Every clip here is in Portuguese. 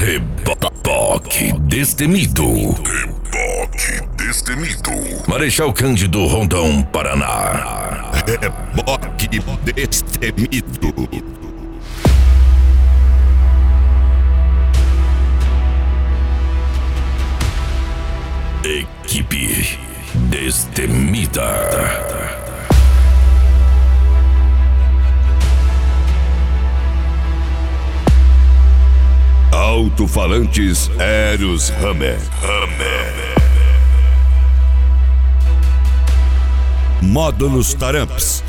Reboque destemido. Reboque destemido. Marechal Cândido Rondon, Paraná. Reboque destemido. Equipe Destemida. Alto-falantes Eros Hammer. Módulos Taramps.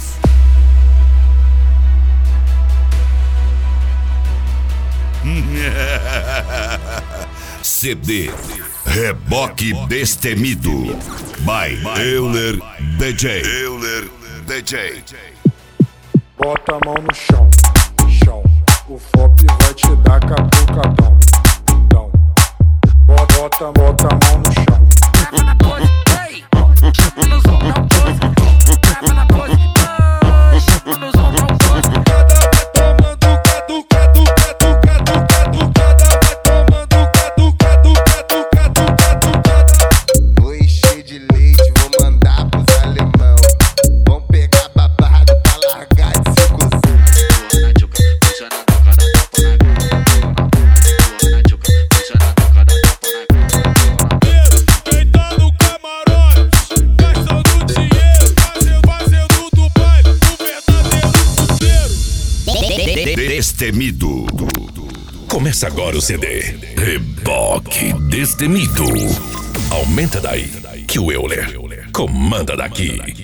CD Reboque Destemido by Euler DJ. Bota a mão no chão, chão. O FOP vai te dar catucadão. Então, bota a mão no chão. Oi, cheio de leite, vou mandar pros alemão. Vão pegar babado pra largar de ser cuzão. Quem tá no camarote, gastando dinheiro, fazendo do baile o verdadeiro dinheiro. Destemido. Começa agora o CD Reboque Destemido. Aumenta daí que o Euler comanda daqui.